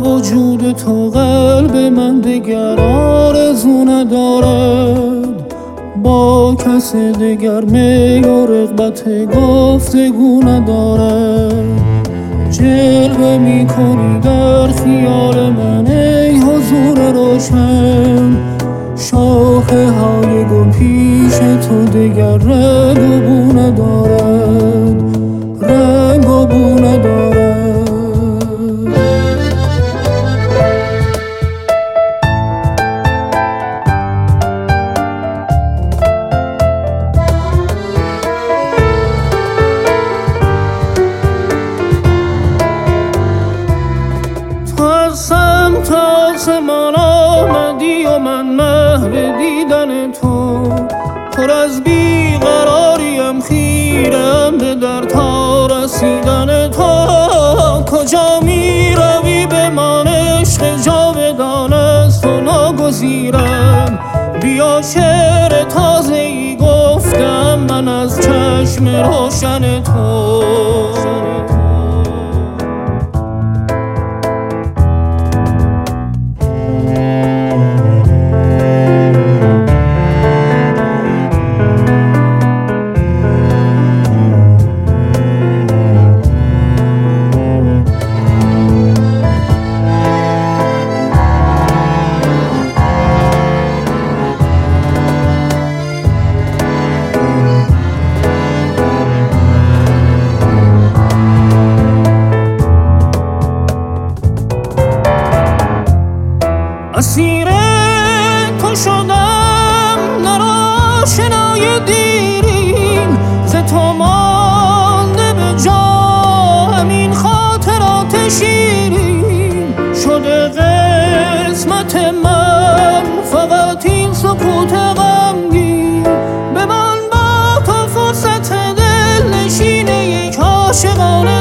وجود تو قلب من دگر آرزو ندارد، با کس دگر میل و رغبت گفتگو ندارد. جلوه میکنی در خیال من ای حضور روشن، شاخه های گل پیش تو دگر رنگ و بو ندارد، رنگ و بو ندارد. سمت آسمان آمدی و من محو دیدن تو، پر از بیقراریم خیرم به در تا رسیدن تو. کجا می روی به من عشق جاودان است و ناگزیرم، بیا شعر تازه ای گفتم من از چشم روشن تو. اسیر تو شدم در آشنای دیرین، ز تو مانده به جا همین خاطرات شیرین. شده قسمت من فقط این سکوت غمگین، به من با تو فرصت دل نشین یک عاشقانه